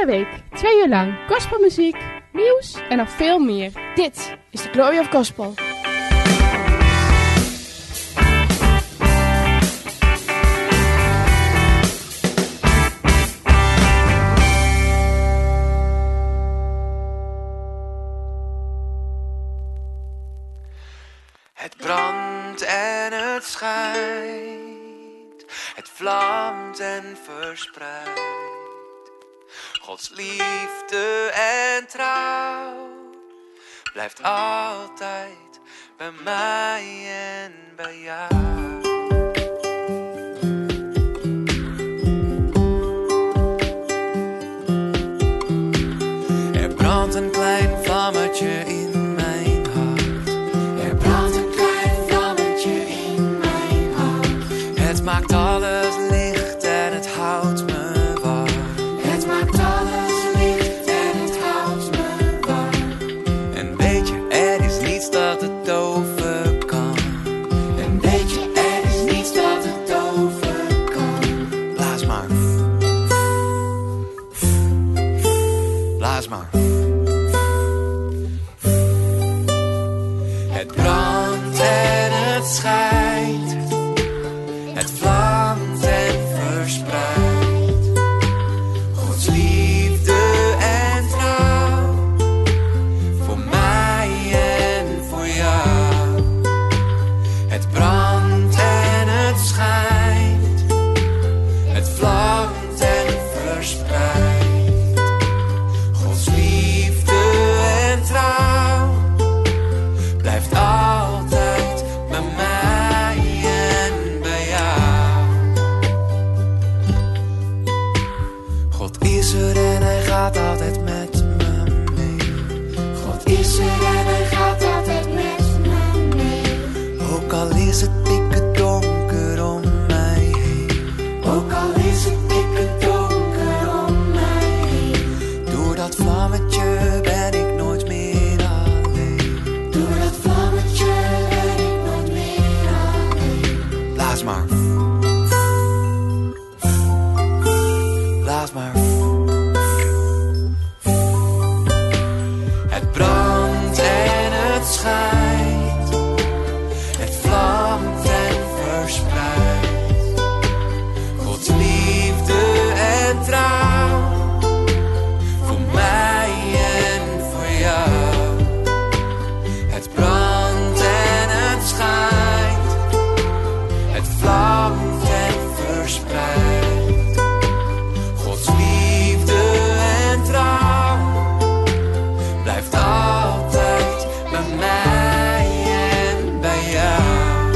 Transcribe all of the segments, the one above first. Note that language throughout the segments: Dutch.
Iedere week, 2 uur lang, gospelmuziek, nieuws en nog veel meer. Dit is de Glory of Gospel. Het brandt en het schijnt, het vlamt en verspreidt. Gods liefde en trouw blijft altijd bij mij en bij jou. Er brandt een klein vlammetje in mijn hart. Er brandt een klein vlammetje in mijn hart. Het maakt alles licht en het houdt me warm. Het maakt alles licht en het houdt me warm. En weet je, er is niets dat het doven kan. En weet je, er is niets dat het doven kan. Blaas maar. Blaas maar. Het brandt en het schijnt, het vlamt en verspreidt. Gods liefde en trouw, voor mij en voor jou. Het brandt en het schijnt, het vlamt en verspreidt. Gods liefde en trouw blijft altijd bij mij en bij jou. God is er en hij gaat altijd met me mee. God is er en hij gaat altijd met me mee. Ook al is het pikken donker om mij heen. Ook al is het pikken donker om mij heen. Door dat vlammetje ben ik nooit meer alleen. Door dat vlammetje ben ik nooit meer alleen. Blaas maar. Blaas maar. Het brandt en het schijnt, het vlamt en verspreidt. Gods liefde en trouw, voor mij en voor jou. Het brandt en het schijnt, het vlamt en verspreidt. Gods liefde en trouw blijft altijd bij mij en bij jou.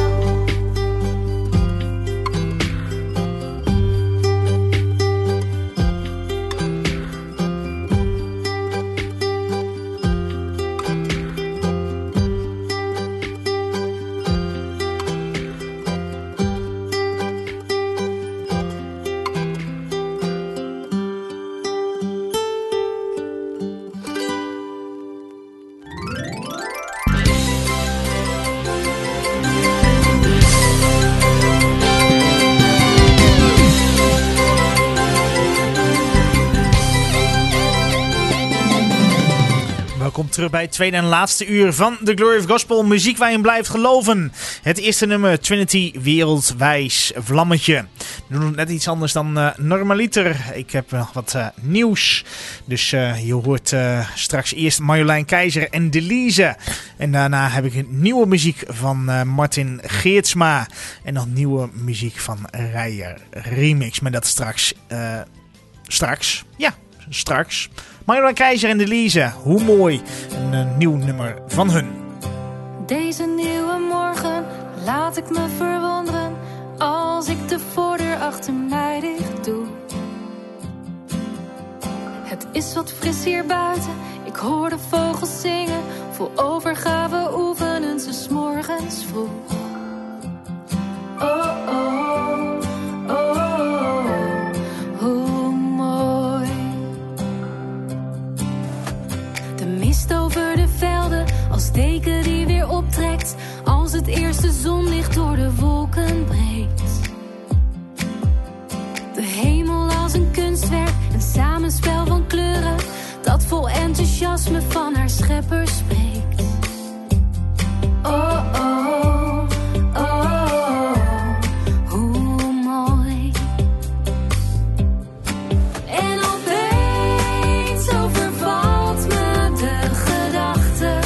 Welkom terug bij het tweede en laatste uur van de Glory of Gospel. Muziek waar je blijft geloven. Het eerste nummer, Trinity Wereldwijs Vlammetje. We doen het net iets anders dan normaliter. Ik heb nog wat nieuws. Dus je hoort straks eerst Marjolein Keizer en Delise. En daarna heb ik nieuwe muziek van Martin Geertsma. En nog nieuwe muziek van Rijer Remix. Maar dat straks. Straks. Marjolein Keizer en Delise, hoe mooi. Een nieuw nummer van hun. Deze nieuwe morgen laat ik me verwonderen als ik de voordeur achter mij dicht doe. Het is wat fris hier buiten, ik hoor de vogels zingen. Vol overgave oefenen ze 's morgens vroeg. Oh, oh, oh, oh, hoe mooi. De mist over de velden, als deken die weer optrekt. Als het eerste zonlicht door de wolken breekt. De hemel als een kunstwerk, een samenspel van kleuren. dat vol enthousiasme van haar schepper spreekt. Oh, oh, oh, oh, hoe mooi. En opeens overvalt me de gedachte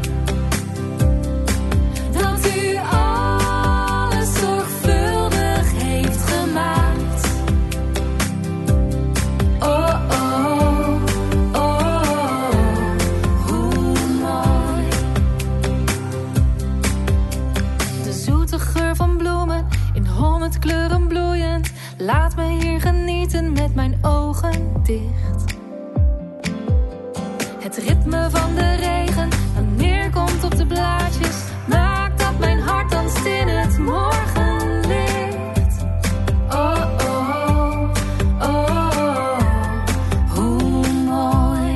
dat u alles zorgvuldig heeft gemaakt. Oh, oh, oh, hoe mooi. De zoete geur van bloemen in 100 kleuren bloeiend laat me hier genieten met mijn ogen dicht. Het ritme van de regen dat neerkomt op de blaadjes maakt dat mijn hart danst in het morgenlicht. Oh, oh, oh, oh, hoe mooi.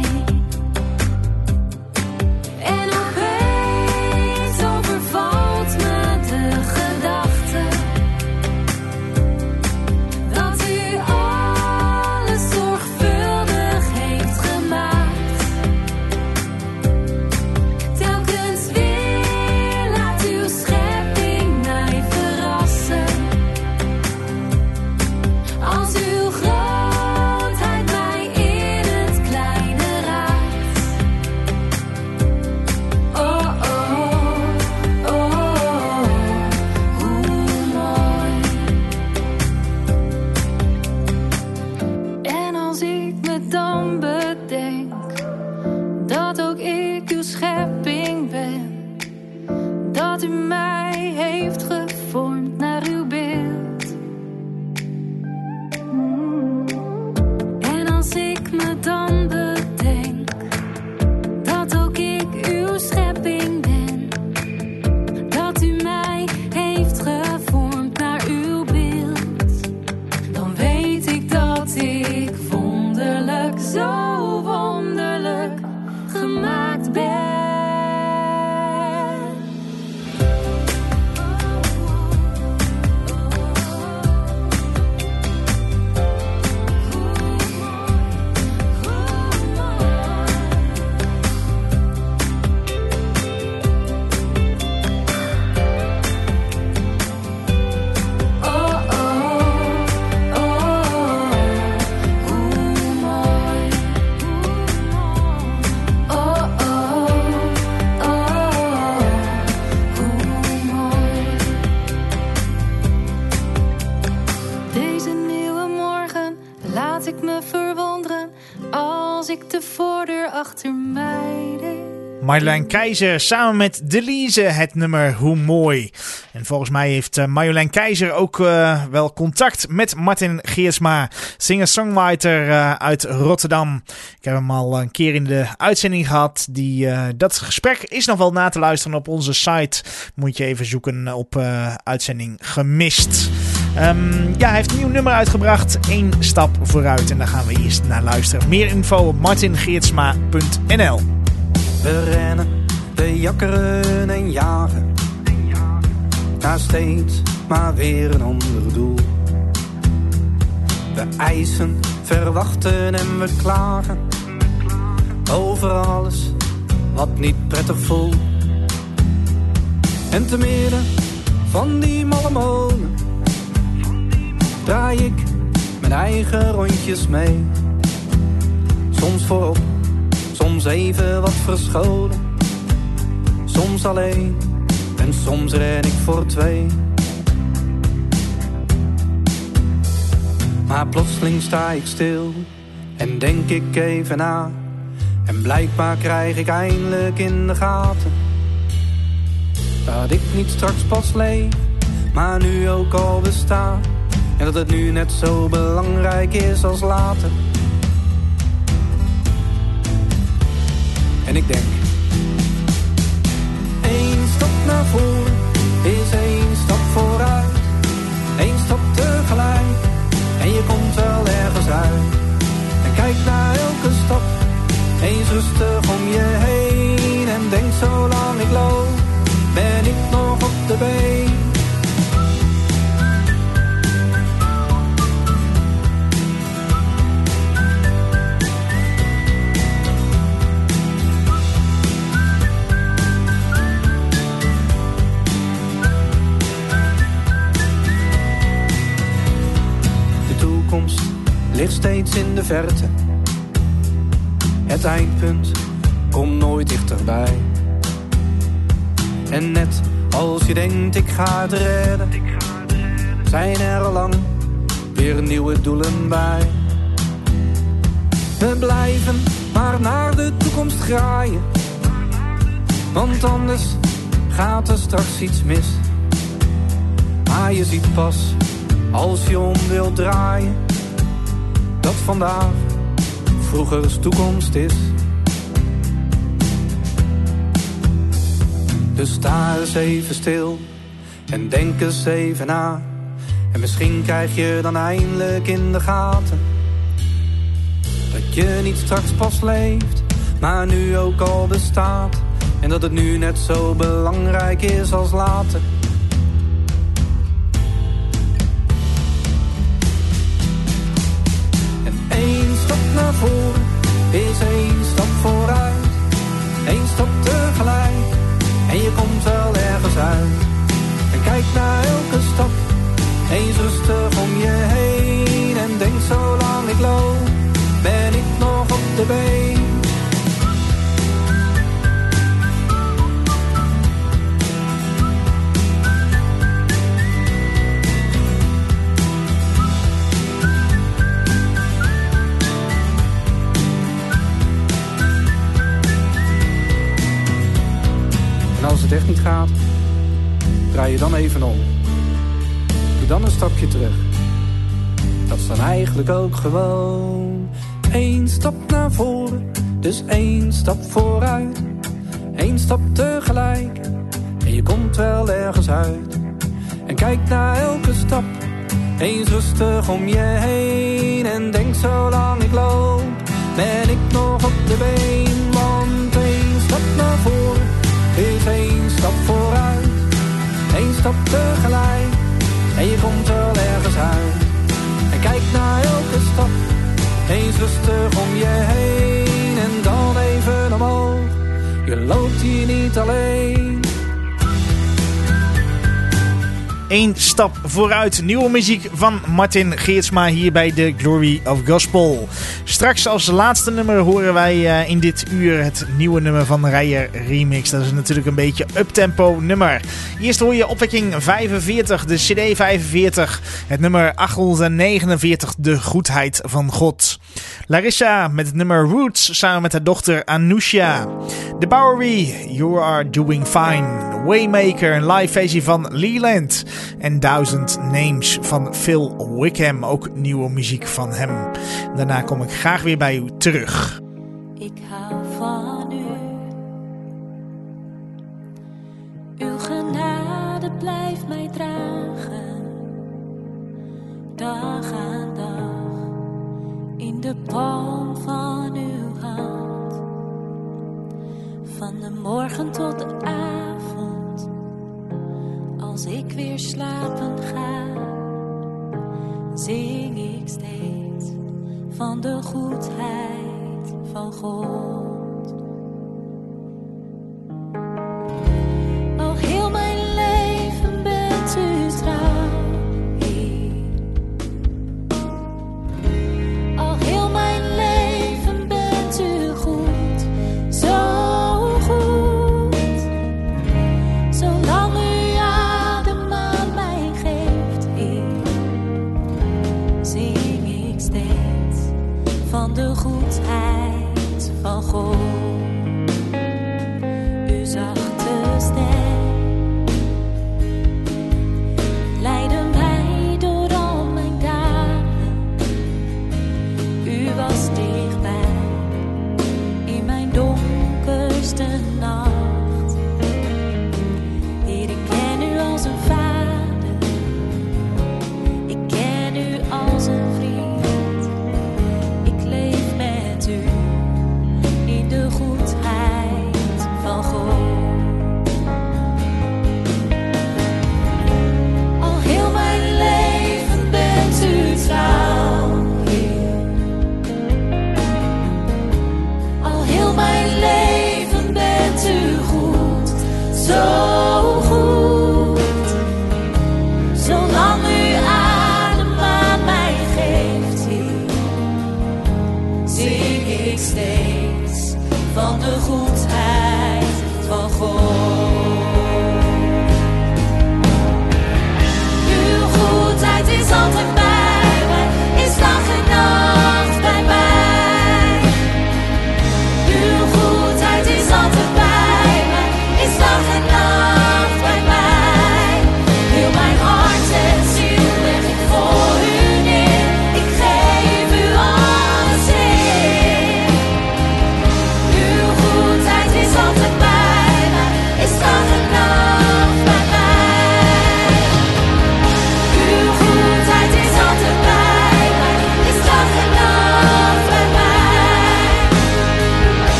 En opeens overvalt me de gedachte dat u alles zorgvuldig heeft gemaakt. Telkens weer laat uw schepping mij verrassen. Als uw grootheid mij in het kleine raakt. Oh, oh, oh, hoe mooi. En als ik me dan bedenk dat ook ik uw schepping ben, dat u mij heeft gevormd naar uw beeld. En als ik me dan bedenk dat ook ik uw schepping ben, dat u mij heeft gevormd naar uw beeld, dan weet ik dat ik wonderlijk, zo wonderlijk gemaakt ben. Oh, oh, oh, hoe mooi. Oh, oh, oh, hoe mooi. Deze nieuwe morgen laat ik me verwonderen als ik de voordeur achter mij deed. Marjolein Keizer samen met Delise het nummer Hoe Mooi. En volgens mij heeft Marjolein Keizer ook wel contact met Martin Geertsma, singer-songwriter uit Rotterdam. Ik heb hem al een keer in de uitzending gehad. Dat gesprek is nog wel na te luisteren op onze site. Moet je even zoeken op uitzending gemist. Hij heeft een nieuw nummer uitgebracht, 1 stap vooruit. En daar gaan we eerst naar luisteren. Meer info op martingeertsma.nl. We rennen, we jakkeren en jagen, naar steeds maar weer een ander doel. We eisen, verwachten en we klagen over alles wat niet prettig voelt. En te midden van die malle molen draai ik mijn eigen rondjes mee. Soms voorop, soms even wat verscholen, soms alleen en soms ren ik voor 2. Maar plotseling sta ik stil en denk ik even na. En blijkbaar krijg ik eindelijk in de gaten dat ik niet straks pas leef, maar nu ook al besta. En dat het nu net zo belangrijk is als later. En ik denk, 1 stap naar voren is 1 stap vooruit. 1 stap tegelijk en je komt wel ergens uit. En kijk naar elke stap, eens rustig om je heen. En denk, zolang ik loop, ben ik nog op de been. ligt steeds in de verte. Het eindpunt komt nooit dichterbij. En net als je denkt ik ga het redden, zijn er al lang weer nieuwe doelen bij. We blijven maar naar de toekomst graaien, want anders gaat er straks iets mis. Maar je ziet pas als je om wilt draaien, dat vandaag vroegers toekomst is. Dus sta eens even stil en denk eens even na. En misschien krijg je dan eindelijk in de gaten dat je niet straks pas leeft, maar nu ook al bestaat. En dat het nu net zo belangrijk is als later. En 1 stap naar voren is 1 stap vooruit. 1 stap tegelijk en je komt wel ergens uit. En kijk naar elke stap, eens rustig om je heen. En denk zolang ik loop, ben ik nog op de been. En als het echt niet gaat, draai je dan even om. Doe dan een stapje terug. Dat is dan eigenlijk ook gewoon 1 stap naar voren, dus 1 stap vooruit. 1 stap tegelijk en je komt wel ergens uit. En kijk naar elke stap, eens rustig om je heen. En denk zolang ik loop, ben ik nog op de been. Want 1 stap naar voren is 1 stap vooruit. 1 stap tegelijk en je komt wel ergens uit. En kijk naar elke stap, eens rustig om je heen. En dan even omhoog, je loopt hier niet alleen. 1 stap vooruit. Nieuwe muziek van Martin Geertsma hier bij The Glory of Gospel. Straks als laatste nummer horen wij in dit uur het nieuwe nummer van Rijer Remix. Dat is natuurlijk een beetje uptempo nummer. Eerst hoor je opwekking 45, de CD 45. Het nummer 849, De Goedheid van God. Larissa met het nummer Roots samen met haar dochter Anousha. The Bowery, You Are Doing Fine. Waymaker, een live versie van Leland. En 1000 Names van Phil Wickham, ook nieuwe muziek van hem. Daarna kom ik graag weer bij u terug. Ik hou van u. Uw genade blijft mij dragen. Dag aan dag. In de palm van uw hand. Van de morgen tot de avond. Als ik weer slapen ga, zing ik steeds van de goedheid van God. Al heel mijn leven bent u trouw, Heer. Al heel mijn leven bent u goed, zo goed. Zolang u van de goedheid van God. Uw zachte stem leidde mij door al mijn dagen. U was dichtbij in mijn donkerste nacht. Heer, ik ken u als een vader. Ik ken u als een vriend. Ik leef met u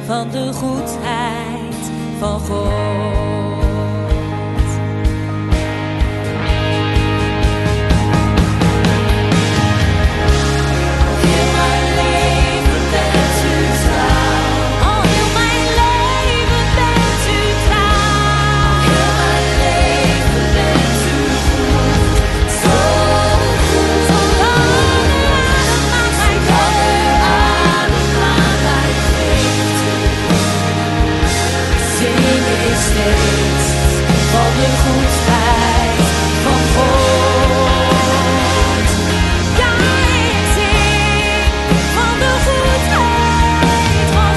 van de goedheid van God. Van de goedheid van God. Ja, ik zing van de goedheid van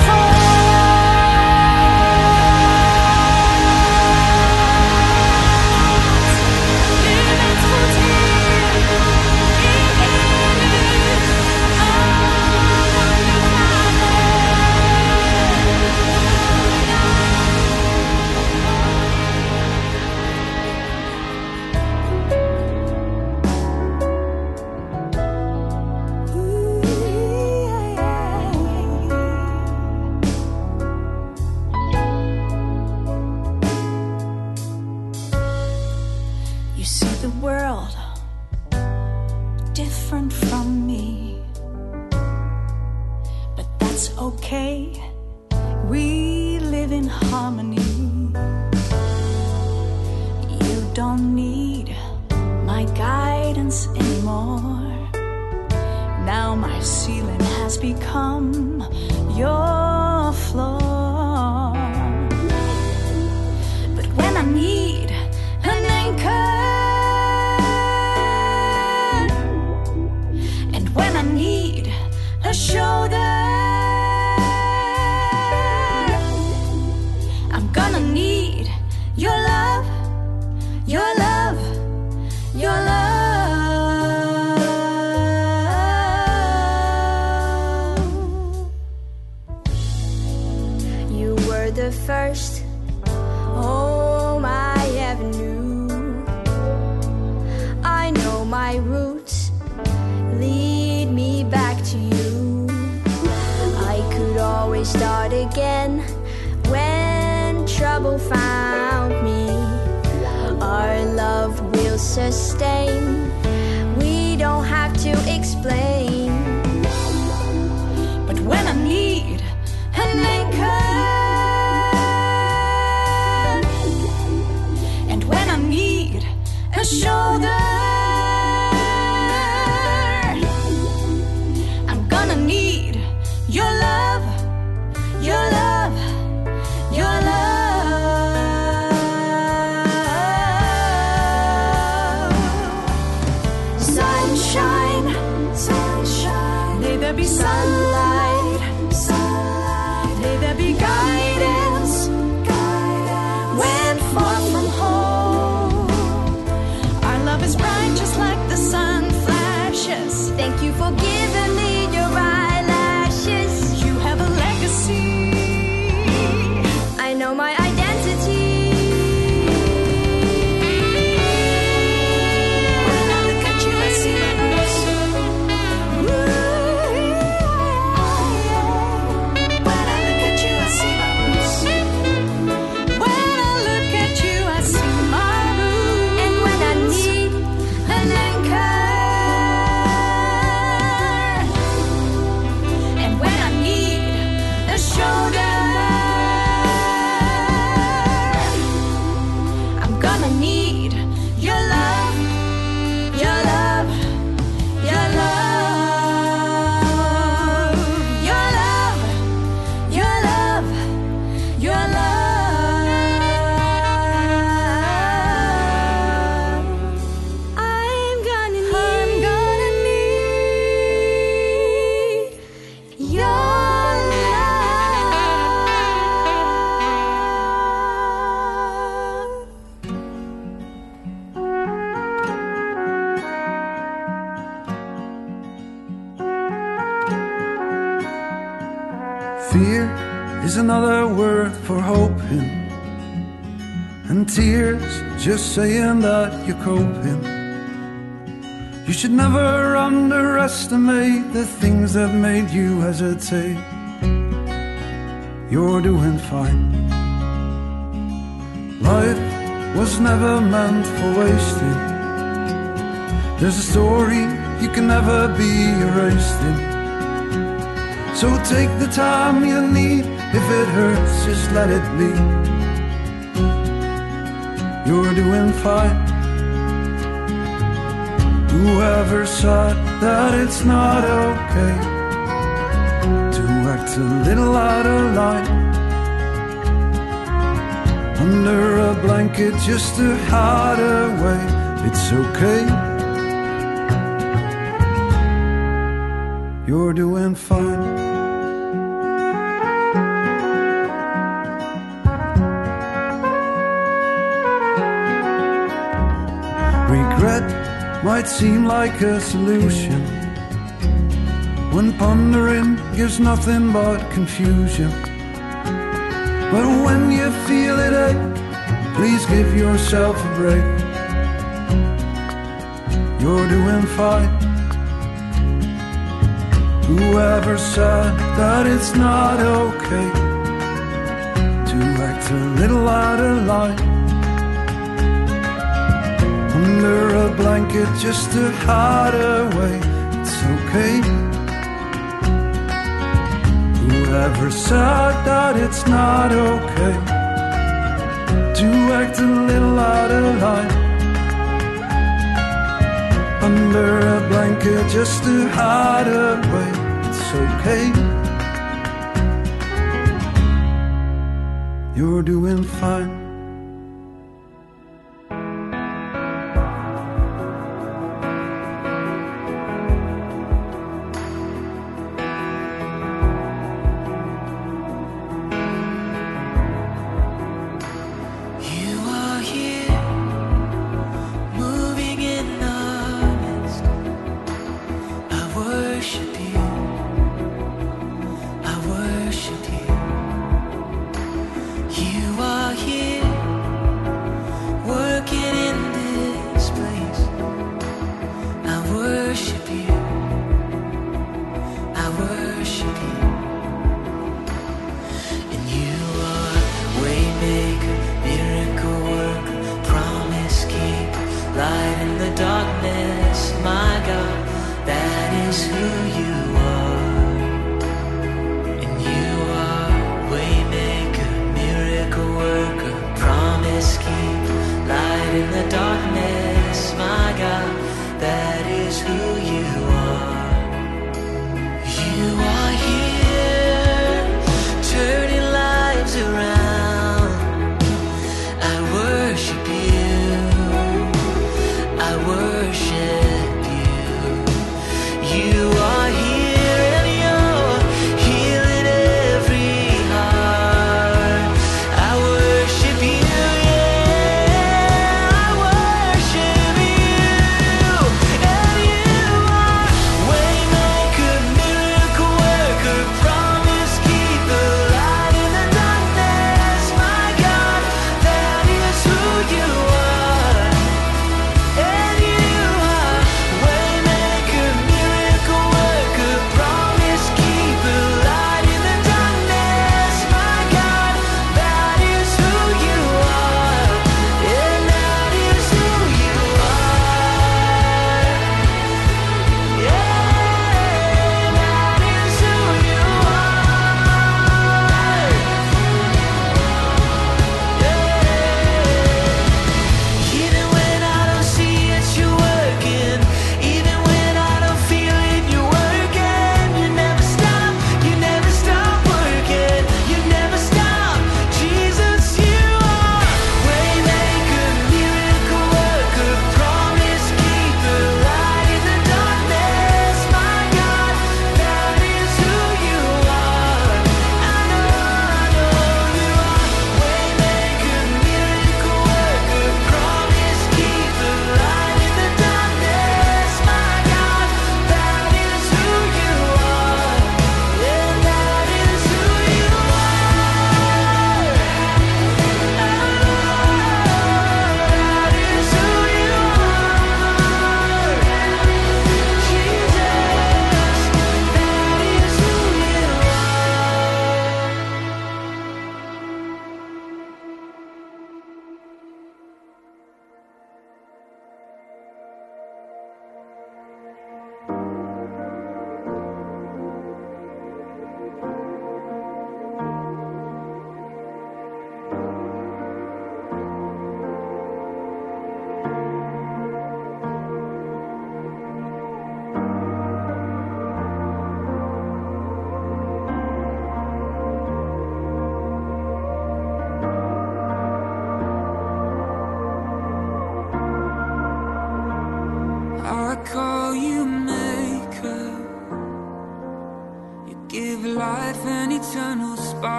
God. U bent goed, Heer, ik eer u. Oh, dank u, You see the world different from me, but that's okay. We live in harmony. You don't need my guidance anymore. Now my ceiling has become your floor. But when I need an anchor, when I need a shoulder, I'm gonna need your love, your love, your love. You were the first home I ever knew. I know my roots lead me back to you. I could always start again when trouble found me. Our love will sustain. We don't have to explain. But when I need an anchor, and when I need a shoulder, need your love, your love, your love. Sunshine, sunshine. May there be sunlight, sunlight. May there be guidance, guidance. When far from home, our love is bright just like the sun flashes. Thank you for giving me eyelashes. You have a legacy. I know my identity. When I look at you, I see my roots. When I look at you, I see my roots. When I look at you, I see my roots. And when I need an anchor, shoulder, I'm gonna need your love, your love, your love, your love, your love, your love. I'm gonna need your Fear is another word for hoping, and tears just saying that you're coping. You should never underestimate the things that made you hesitate. you're doing fine. Life was never meant for wasting. There's a story you can never be erased in. So take the time you need. If it hurts, just let it be. You're doing fine. Whoever said that it's not okay to act a little out of line, under a blanket just to hide away, it's okay. You're doing fine. Regret might seem like a solution when pondering gives nothing but confusion. But when you feel it ache, please give yourself a break. You're doing fine. Whoever said that it's not okay to act a little out of line, under a blanket just to hide away, it's okay. Whoever said that it's not okay to act a little out of line, under a blanket just to hide away, it's okay. You're doing fine.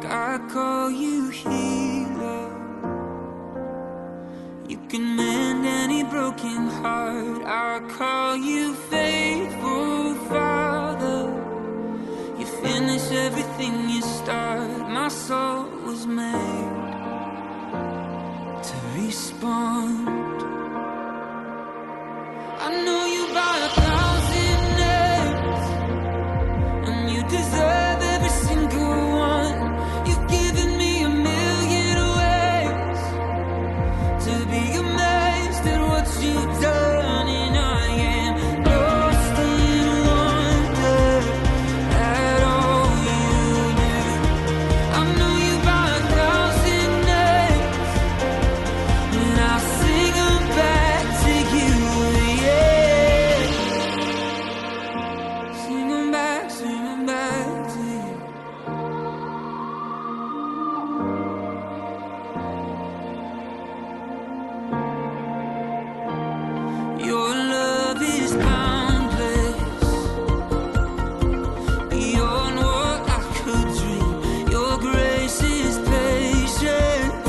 I call you healer. You can mend any broken heart. I call you faithful Father. You finish everything you start. My soul was made to respond. I know you by 1,000 names, and you deserve every single one. You've given me a million ways to be amazed at what you've done, and I am lost in wonder at all you do. I know you by 1,000 names, and I'll sing them back to you, yeah. Sing them back to you. Your love is boundless, beyond what I could dream. Your grace is patient.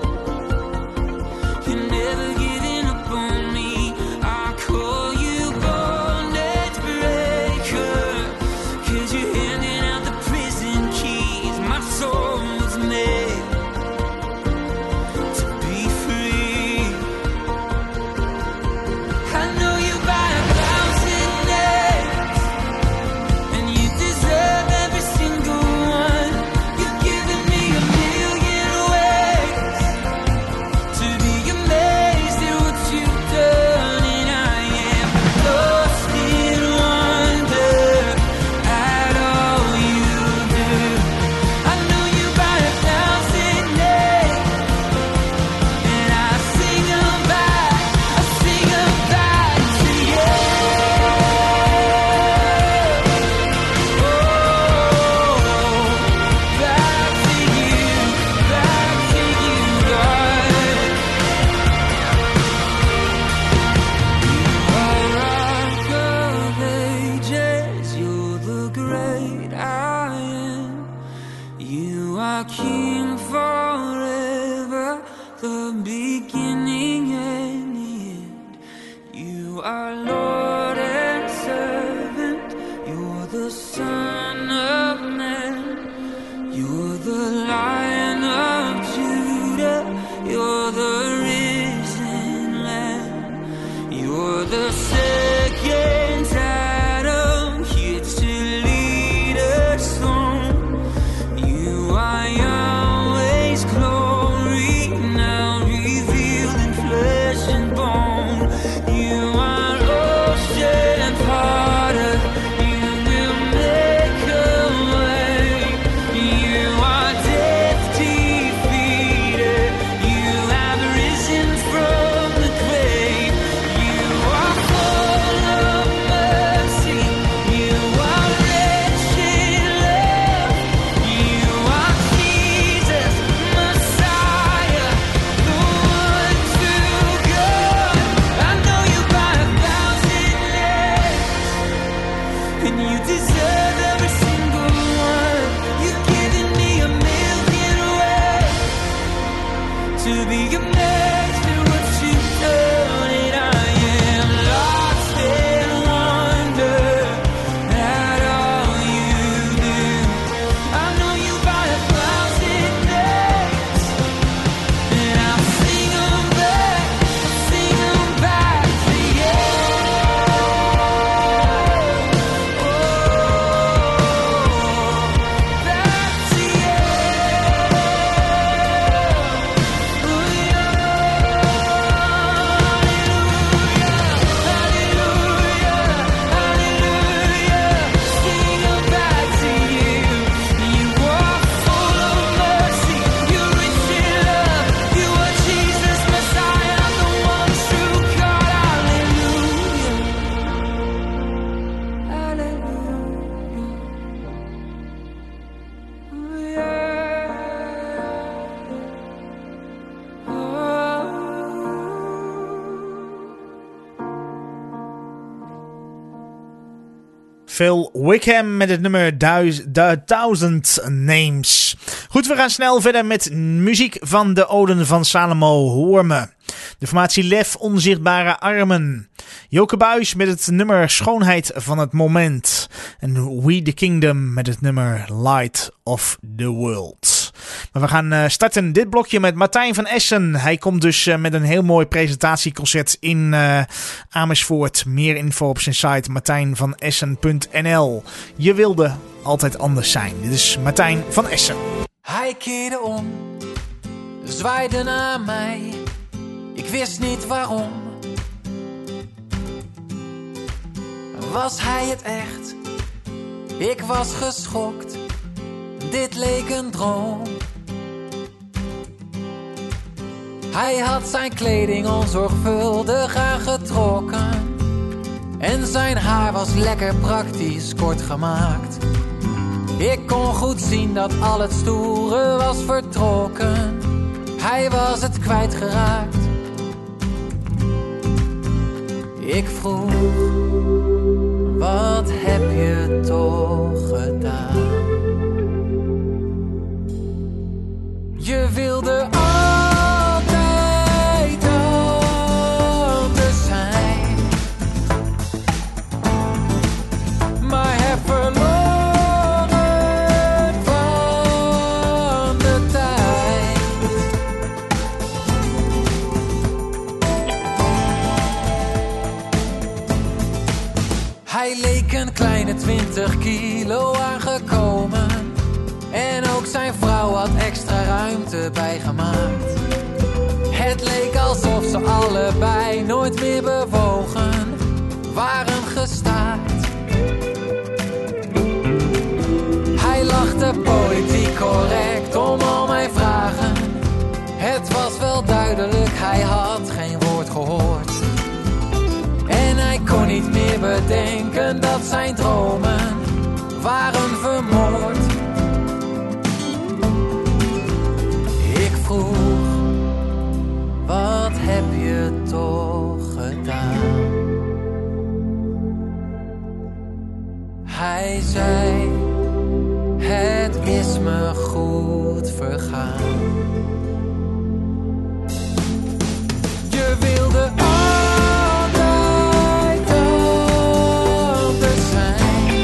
You're never giving up on me. I call you bondage breaker, 'cause you're handing out the prison keys. My soul was made to be free. I know you by 1,000 names, and you deserve every single one. You've given me a million ways to be amazed at what you've done, and I am lost in wonder at all you do. I know you by 1,000 names, and I sing them back to you. King forever, the beginning and the end. You are Lord and servant. You're the Son of Man. You're the Lion of Judah. You're the risen Lamb. You're the second Adam, here to lead us home. You are Yahweh's glory, now revealed in flesh and bone. You are ocean potter, you will make a way. You are death defeated, you have risen from the grave. You are full of mercy, you are rich in love. You are Jesus, Messiah, the one true God. I know you by 1,000 names, and you deserve every single one. You've given me a million ways to be amazed at what you've done, and I am lost in wonder at all you do. I know you by 1,000 names, and I'll sing them back to you. Back to you. Phil Wickham met het nummer 1000 Names. Goed, we gaan snel verder met muziek van de Oden van Salomo Hoorme. De formatie Lef, Onzichtbare Armen. Joke Buijs met het nummer Schoonheid van het Moment. En We the Kingdom met het nummer Light of the World. Maar we gaan starten dit blokje met Martijn van Essen. Hij komt dus met een heel mooi presentatieconcert in Amersfoort. Meer info op zijn site martijnvanessen.nl. Je wilde altijd anders zijn. Dit is Martijn van Essen. Hij keerde om, zwaaide naar mij. Ik wist niet waarom. Was hij het echt? Ik was geschokt. Dit leek een droom. Hij had zijn kleding onzorgvuldig aangetrokken. En zijn haar was lekker praktisch kort gemaakt. Ik kon goed zien dat al het stoere was vertrokken. Hij was het kwijtgeraakt. Ik vroeg, wat heb je toch gedaan? Je wilde altijd anders zijn, maar heb verloren van de tijd. Hij leek een kleine 20 kilo aangekomen. En ook zijn vrouw had extra ruimte bijgemaakt. Het leek alsof ze allebei nooit meer bewogen waren gestaakt. Hij lachte politiek correct om al mijn vragen. Het was wel duidelijk, hij had geen woord gehoord. En hij kon niet meer bedenken dat zijn dromen waren vermoord. Ik vroeg, wat heb je toch gedaan? Hij zei, het is me goed vergaan. Je wilde altijd anders zijn,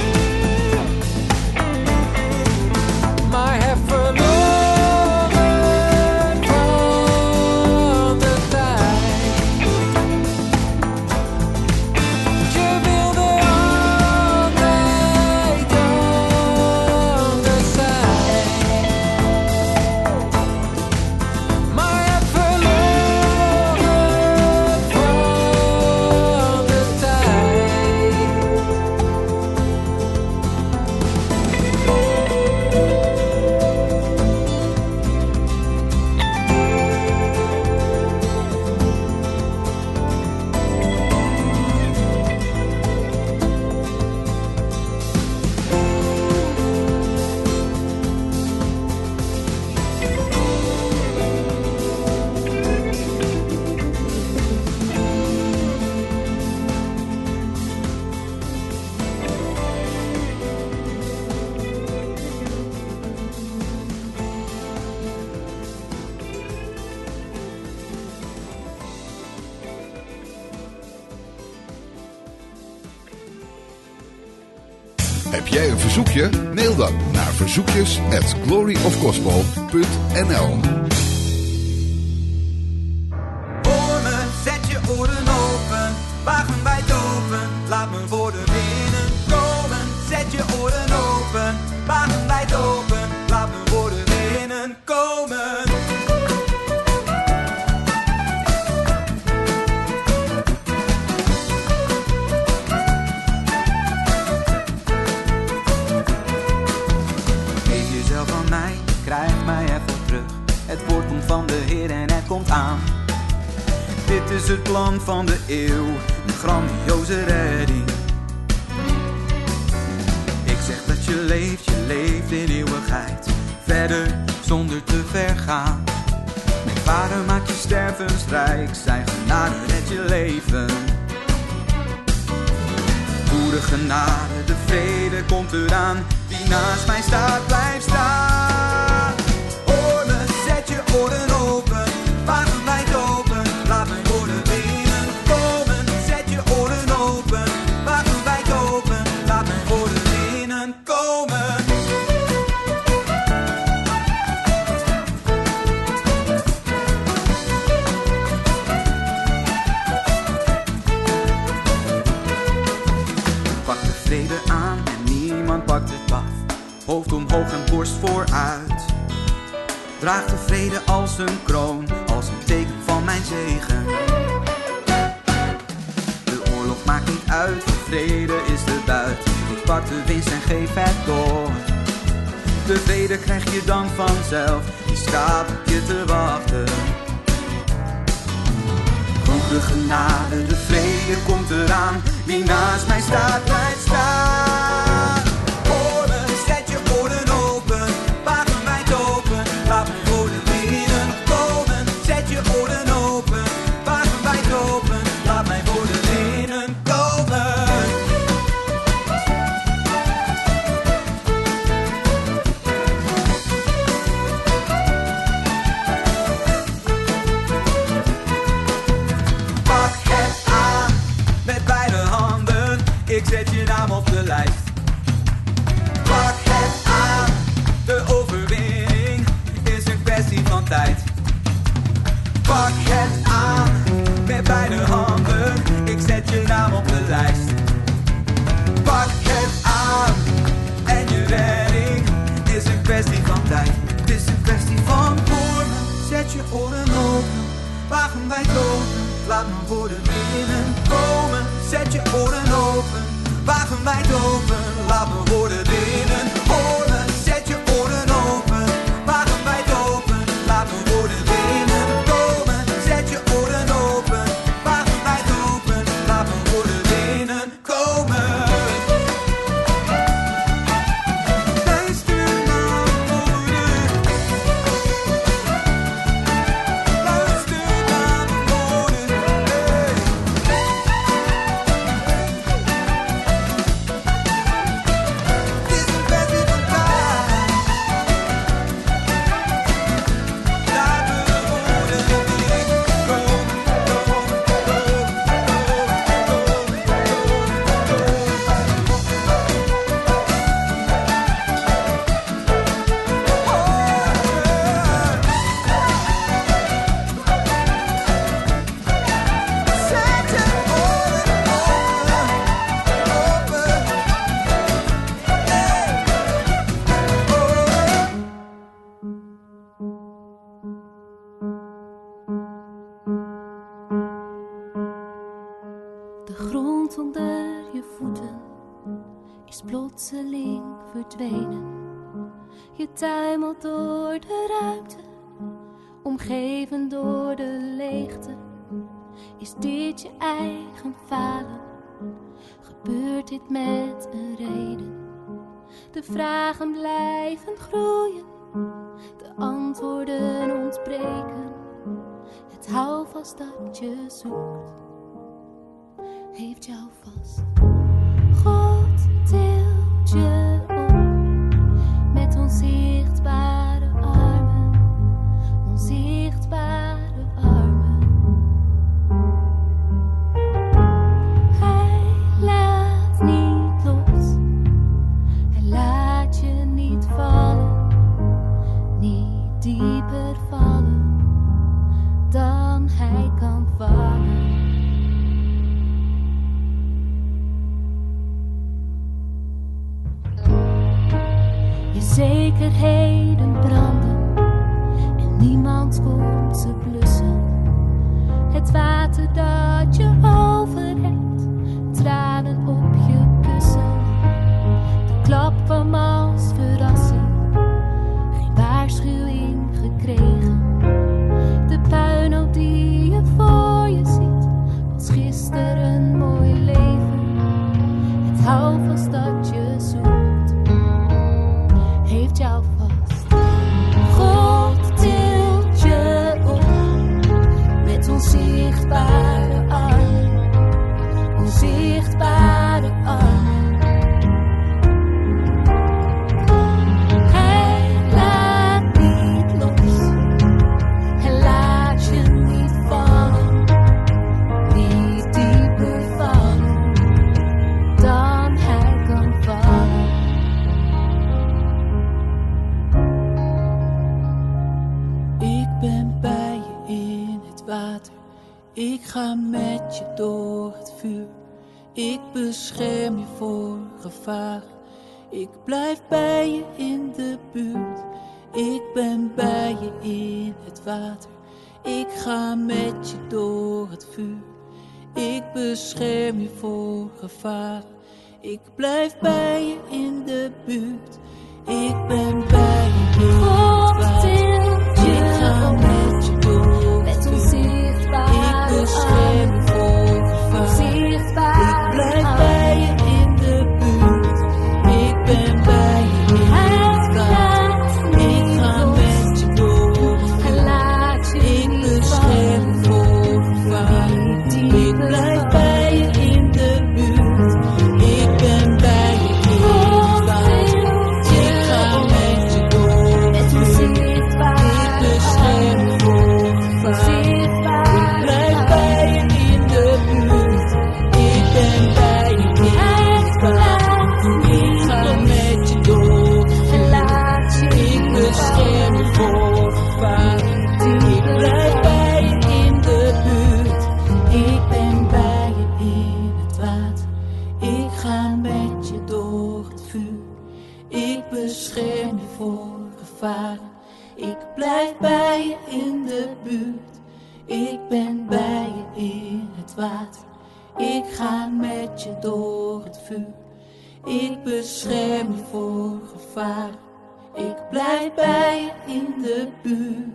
maar heb verloren van de tijd. Je wilde altijd anders zijn, maar heb verloren van de tijd. Heb jij een verzoekje? Mail dan naar verzoekjes@gloryofgospel.nl. Hoor me, zet je oren open, wagenwijd open, laat mijn woorden binnenkomen. Zet je oren open, wagenwijd open, laat mijn woorden binnenkomen. Geef jezelf aan mij, krijg mij even terug. Het woord komt van de Heer en het komt aan. Dit is het plan van de eeuw, een grandioze redding. Ik zeg dat je leeft in eeuwigheid. Verder zonder te vergaan. Mijn Vader maakt je stervensrijk, zijn genade redt je leven. Goede genade, de vrede komt eraan. Wie naast mij staat, blijft staan. Hoofd omhoog en borst vooruit. Draag de vrede als een kroon, als een teken van mijn zegen. De oorlog maakt niet uit, de vrede is de buit. Ik pak de winst en geef het door. De vrede krijg je dan vanzelf, die staat op je te wachten. De genade, de vrede komt eraan. Wie naast mij staat, blijft staan. Oren, zet je oren open. Wagen wijd open. Laat mijn woorden binnenkomen. Zet je oren open. Wagen wijd open. Laat mijn woorden binnenkomen. Ik zet je naam op de lijst. Pak het aan, de overwinning is een kwestie van tijd. Pak het aan, met beide handen, ik zet je naam op de lijst. Pak het aan, en je redding is een kwestie van tijd. Het is een kwestie van woorden, zet je oren open. Wagen wijd open, laat mijn woorden binnenkomen. Zet je oren open, wagen wijd open, laat me woorden binnen horen. Zet je oren open, wagen wijd open, laat me woorden binnenkomen. Zet je oren open, wagen wijd open, laat me woorden binnenkomen. Luister naar mijn woorden. Luister naar mijn woorden. Plotseling verdwenen. Je tuimelt door de ruimte, omgeven door de leegte. Is dit je eigen falen? Gebeurt dit met een reden? De vragen blijven groeien, de antwoorden ontbreken. Het houvast dat je zoekt, heeft jou vast. God tilt je op met onzichtbare armen, onzichtbare armen. Hij laat niet los, hij laat je niet vallen, niet dieper vallen dan hij kan vallen. Zekerheden branden en niemand komt ze blussen. Het water dat je over hebt, tranen op je kussen. De klap kwam als verrassing, geen waarschuwing gekregen. De puinhoop die je voor je ziet, was gisteren een mooi leven. Het houvast dat je zoekt, heeft jou vast. God tilt je op met onzichtbare armen, onzichtbare armen. Hij laat niet los, hij laat je niet vallen, niet dieper vallen dan hij kan vallen. Ik ga met je door het vuur. Ik bescherm je voor gevaar. Ik blijf bij je in de buurt. Ik ben bij je in het water. Ik ga met je door het vuur. Ik bescherm je voor gevaar. Ik blijf bij je in de buurt. Ik ben bij je in het water. Ik ga met je door het vuur. Ik bescherm je voor gevaar. Ik blijf bij je in de buurt. Ik ben bij je in het water. Ik ga met je door het vuur. Ik bescherm je voor gevaar. Ik blijf bij je in de buurt. Ik ben bij je in het water. Ik ga met je door het vuur. Ik bescherm je voor gevaar. Ik blijf bij je in de buurt. Ik ben bij je in het water. Ik ga met je door het vuur. Ik bescherm je voor gevaar. Ik blijf bij je in de buurt. Ik ben bij je in het water. Ik ga met je door het vuur. Ik bescherm je voor gevaar. Ik blijf bij je in de buurt. Ik ben bij je in het water. Ik ga met je door het vuur. Ik bescherm je voor gevaar. Ik blijf bij je in de buurt.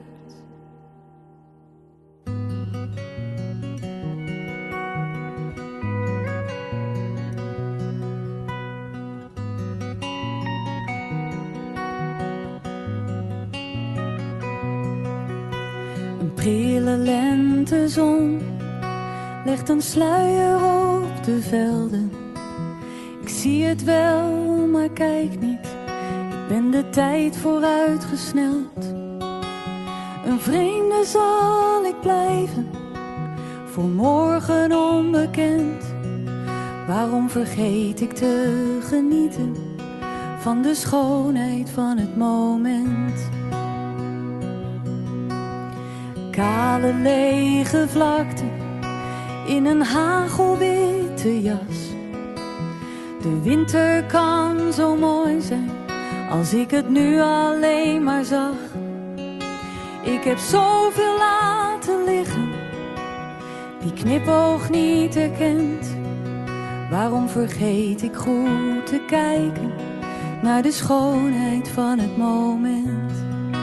Een prille lentezon legt een sluier op de velden. Ik zie het wel, maar kijk niet. Ik ben de tijd vooruitgesneld. Een vreemde zal ik blijven, voor morgen onbekend. Waarom vergeet ik te genieten van de schoonheid van het moment? Kale lege vlakte in een hagelwitte jas. De winter kan zo mooi zijn als ik het nu alleen maar zag. Ik heb zoveel laten liggen, die knipoog niet herkend. Waarom vergeet ik goed te kijken naar de schoonheid van het moment?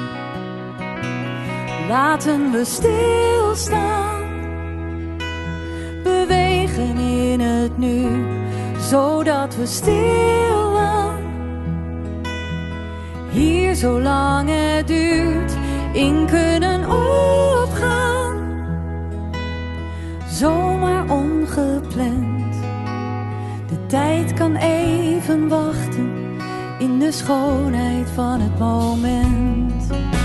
Laten we stilstaan, bewegen in het nu, zodat we stilaan hier zolang het duurt in kunnen opgaan. Zomaar ongepland, de tijd kan even wachten in de schoonheid van het moment.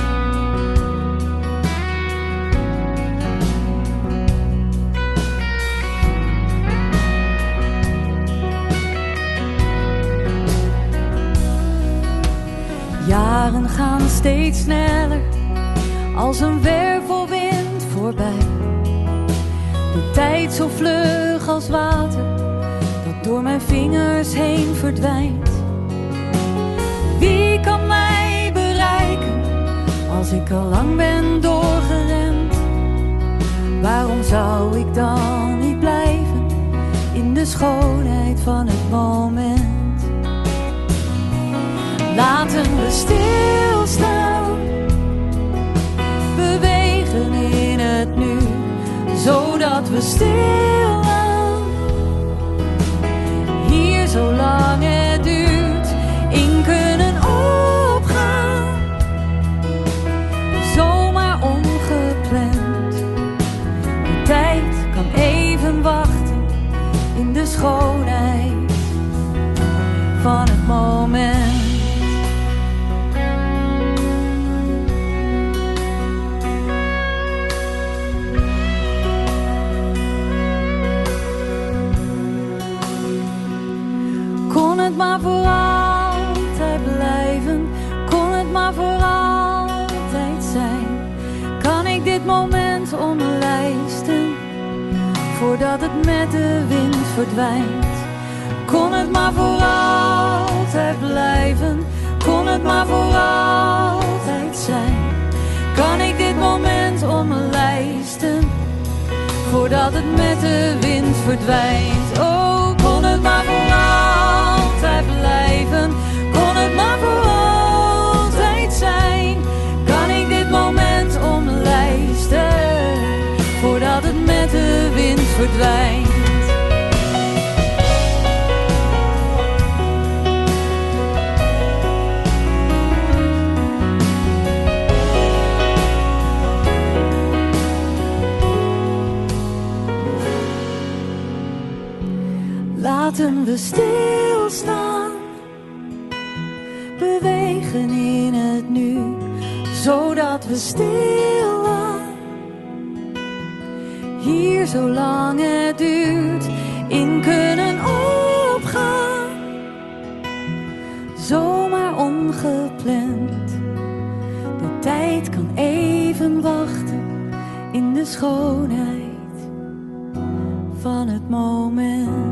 Jaren gaan steeds sneller, als een wervelwind voorbij. De tijd zo vlug als water, dat door mijn vingers heen verdwijnt. Wie kan mij bereiken, als ik al lang ben doorgerend? Waarom zou ik dan niet blijven, in de schoonheid van het moment? Laten we stilstaan, bewegen in het nu, zodat we stilaan hier zolang het duurt in kunnen opgaan. Zomaar ongepland, de tijd kan even wachten in de schoonheid van het moment. Kon het maar voor altijd blijven, kon het maar voor altijd zijn. Kan ik dit moment omlijsten, voordat het met de wind verdwijnt? Kon het maar voor altijd altijd blijven, kon het maar voor altijd zijn. Kan ik dit moment omlijsten, voordat het met de wind verdwijnt. Oh, kon het maar voor altijd blijven, kon het maar voor altijd zijn. Kan ik dit moment omlijsten, voordat het met de wind verdwijnt. Laten we stilstaan, bewegen in het nu, zodat we stillaan. Hier zolang het duurt, in kunnen opgaan. Zomaar ongepland, de tijd kan even wachten in de schoonheid van het moment.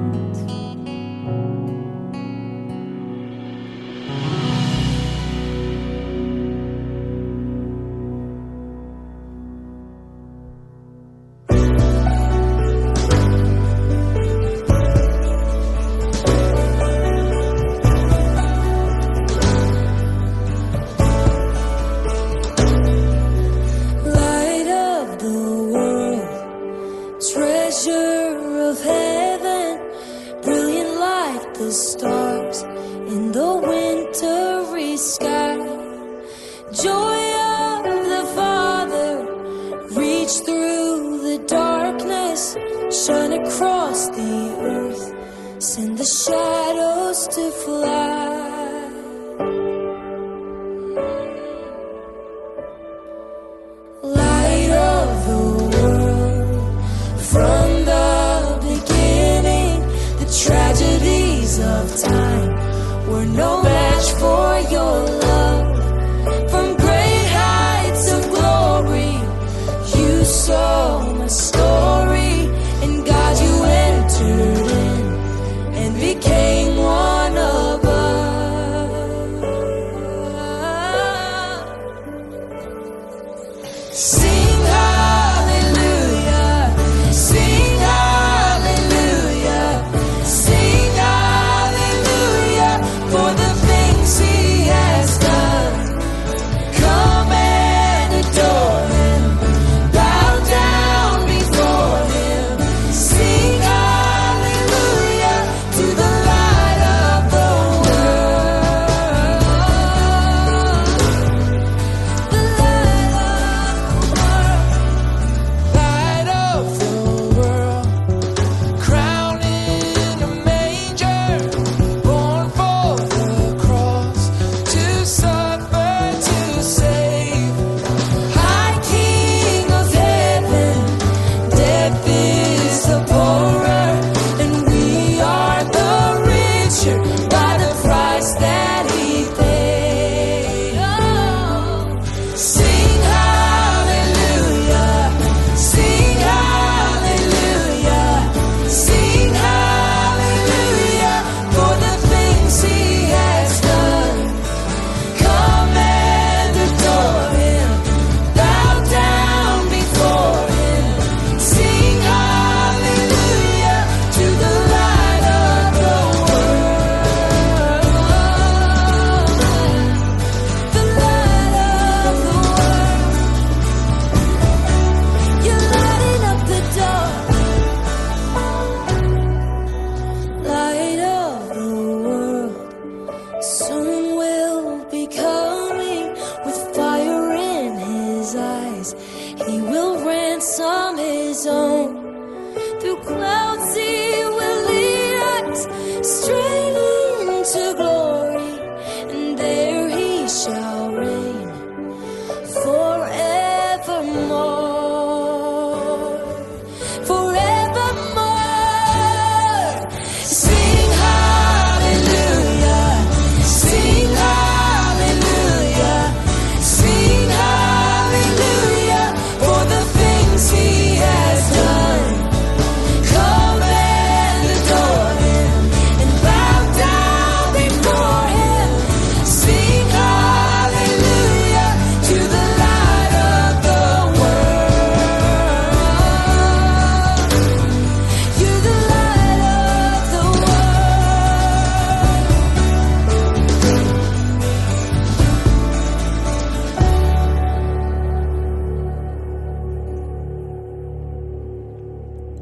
Come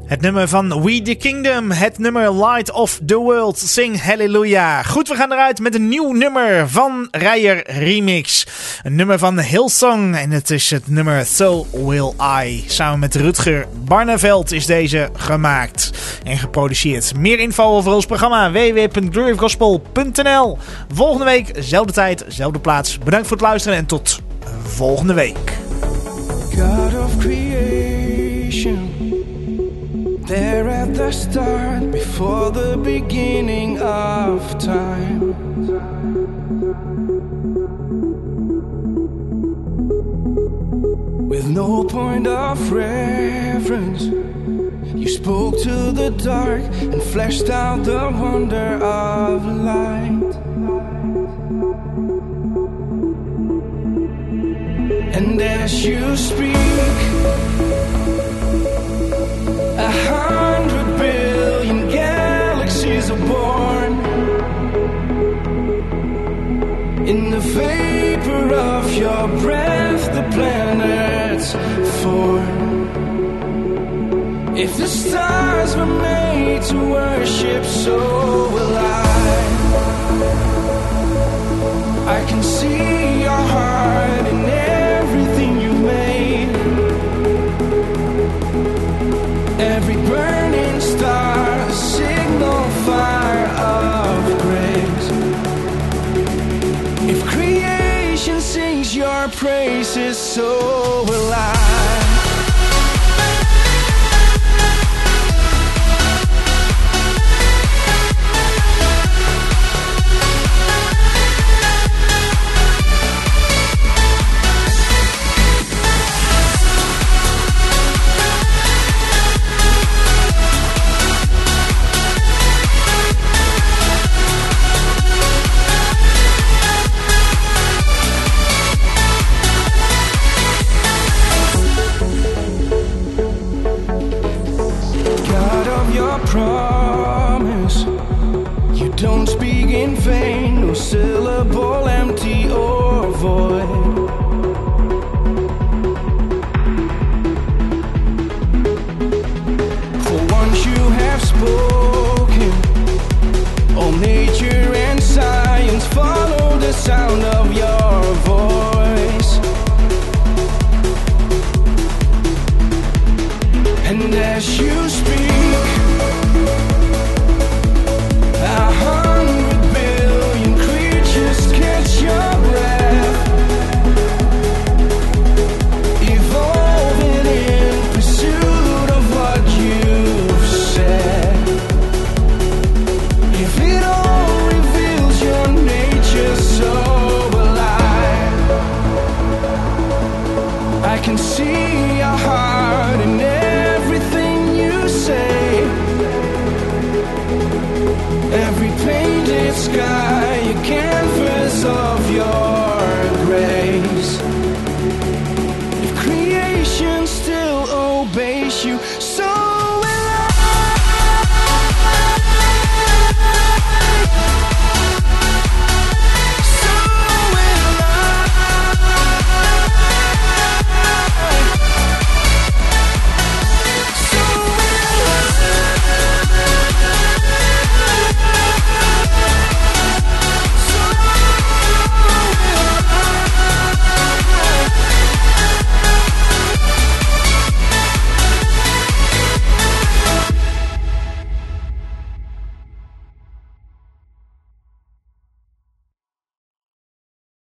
Het nummer van We the Kingdom, het nummer Light of the World, Sing Hallelujah. Goed, we gaan eruit met een nieuw nummer van Rijer Remix. Een nummer van Hillsong en het is het nummer So Will I. Samen met Rutger Barneveld is deze gemaakt en geproduceerd. Meer info over ons programma www.gloryofgospel.nl. Volgende week, zelfde tijd, zelfde plaats. Bedankt voor het luisteren en tot volgende week. God of creation, there at the start, before the beginning of time. With no point of reference, you spoke to the dark and fleshed out the wonder of light. And as you speak, 100 billion galaxies are born. In the vapor of your breath, the planets form. If the stars were made to worship, so will I can see your heart in everything you made. Every burning star, a signal fire of grace. If creation sings your praises, so will I. Promise you don't speak in vain, no syllable empty or void. For once you have spoken, all nature and science follow the sound of your voice. And as you speak, 100 billion creatures catch your breath, evolving in pursuit of what you've said. If it all reveals your nature, so will I can see your heart in everything you say. Every painted sky, a canvas of your grace. If creation still obeys you, so